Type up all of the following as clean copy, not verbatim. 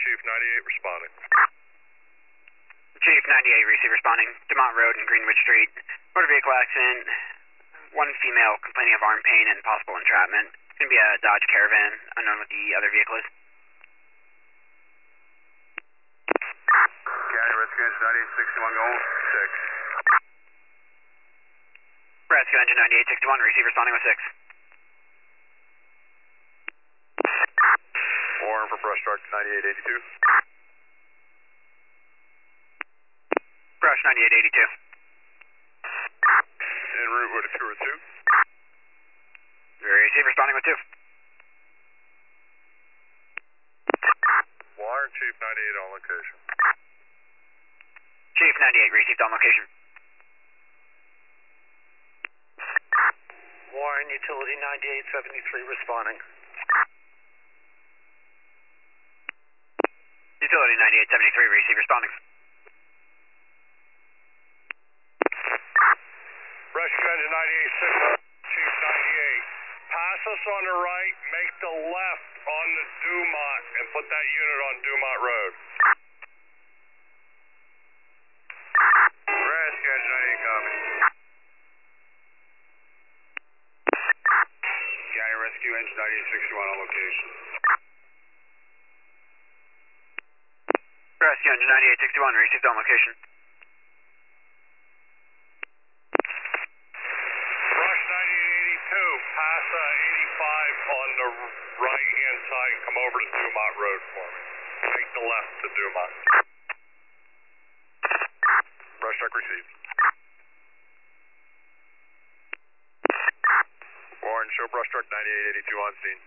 Chief 98 responding. Chief 98, receive responding. Dumont Road and Greenwood Street. Motor vehicle accident. One female complaining of arm pain and possible entrapment. It's going to be a Dodge Caravan, unknown what the other vehicle is. County Rescue Engine 9861 going 6. Rescue Engine 9861, receive responding with 6. Warren for brush truck 9882. Brush 9882. En route with a 2 or 2. Receive responding with 2. Warren, Chief 98 on location. Chief 98, received on location. Warren, Utility 9873 responding. Utility 9873, receive responding. Rescue Engine 9861, Chief 98. Pass us on the right, make the left on the Dumont, and put that unit on Dumont Road. Rescue Engine 98, copy. County Rescue Engine 9861 on location. Rescue Engine 9861, received on location. Brush 9882, pass 85 on the right-hand side and come over to Dumont Road for me. Take the left to Dumont. Brush truck received. Warren, show brush truck 9882 on scene.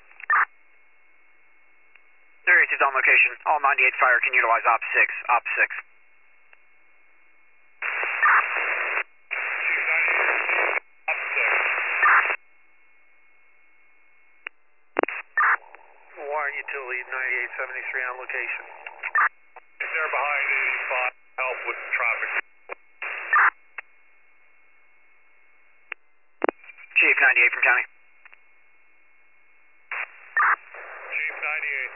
They're received on location. All 98 fire can utilize Op 6. Op 6. Chief 98, Op 6. Warren, Utility 9873 on location. They're behind 85, help with traffic. Chief 98 from County. Chief 98.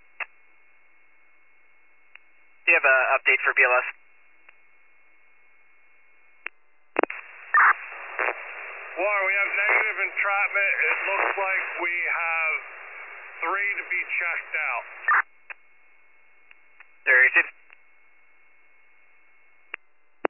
Do you have an update for BLS? Warren, we have negative entrapment. It looks like we have 3 to be checked out. They're received.